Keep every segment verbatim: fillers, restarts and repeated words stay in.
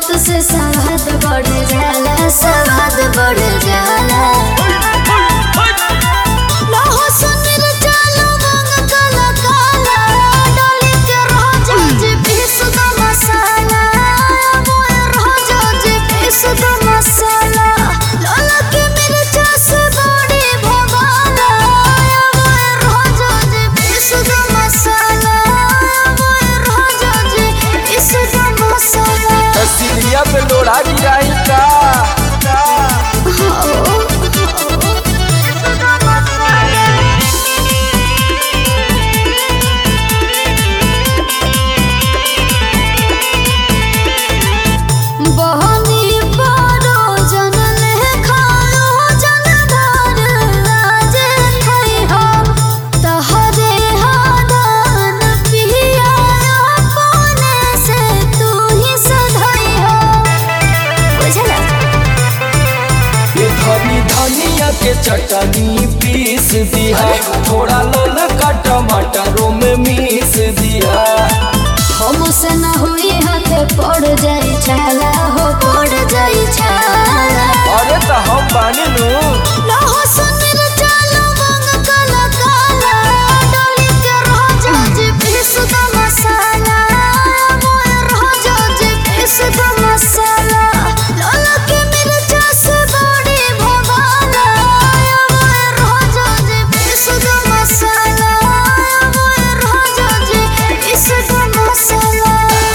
बात से स्वाद बढ़ जाला, स्वाद बढ़ जाला। लहसुन मिर्चा लवंग काला काला डाली के रोजा जी पीस द मसाला, मोए रोजा जी पीस द मसाला। लाला के मिर्चा से बड़ी भवाला, मोए रोजा जी पीस द मसाला, मोए रोजा जी पीस द मसाला। सिलिया पे लोढ़ा गिराई का धनिया के चटनी पीस दिया, थोड़ा ललका टमाटरों में मीस दिया। हमसे न हुई हाथ पड़ जाई छाला हो, पड़ जाई छाला। अरे तो हम बानी नु लहसुन मिर्चा लवंग काला काला डाली के रोजा जी पीस द मसाला, मोए रोजा जी पीस द मसाला। लाला के मिर्चा से बड़ी भवाला, मोए रोजा जी पीस द मसाला, मोए रोजा जी पीस द मसाला।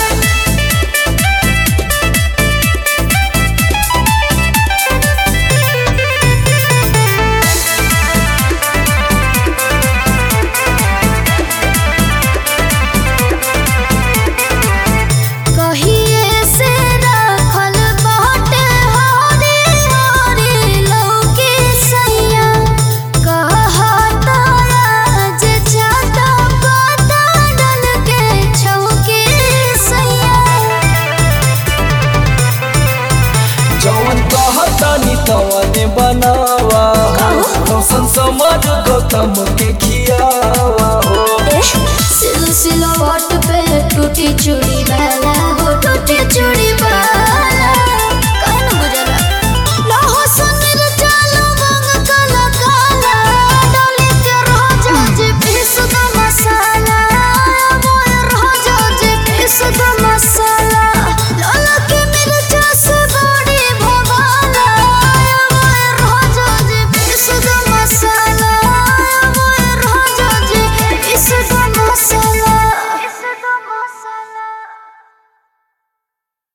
कहिए से रखल बाटे हरी हरी लौकी सैया, कहता आज जाता पता डल के छौकी सैया। जवन कहतानी तवन बनावा, मौसम समझ गौतम के खियावा।